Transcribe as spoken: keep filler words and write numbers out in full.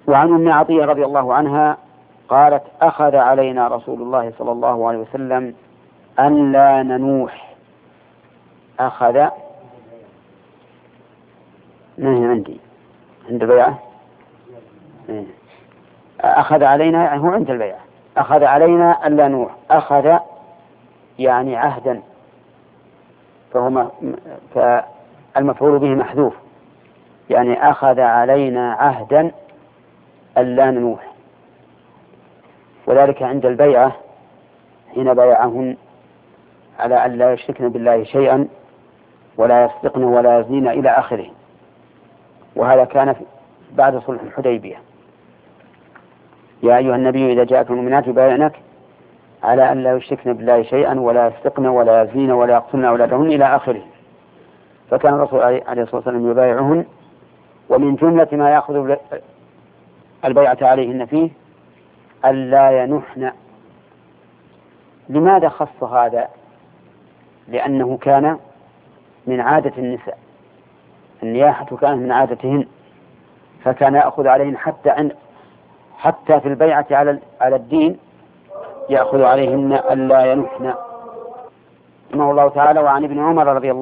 وعن أم عطية رضي الله عنها قالت أخذ علينا رسول الله صلى الله عليه وسلم أن لا ننوح. أخذ ما هي عندي عند البيعة أخذ علينا هو عند البيعة أخذ علينا أن لا ننوح. أخذ يعني عهدا، فهو فالمفعول به محذوف، يعني أخذ علينا عهدا أن لا ننوح، وذلك عند البيعة حين بايعهن على أن لا يشركن بالله شيئا ولا يسرقن ولا يزنين إلى آخره، وهذا كان بعد صلح الحديبية. يا أيها النبي إذا جاءك المؤمنات يبايعنك على أن لا يشركن بالله شيئا ولا يسرقن ولا يزنين ولا يقتلن أولادهن إلى آخره، فكان الرسول عليه الصلاة والسلام يبايعهن، ومن جملة ما يأخذ البيعة عليهن فيه ألا ينحن. لماذا خص هذا؟ لأنه كان من عادة النساء، النياحة كانت من عادتهن، فكان يأخذ عليهن حتى عند حتى في البيعة على على الدين يأخذ عليهن ألا ينحن. رحمه الله تعالى. وعن ابن عمر رضي الله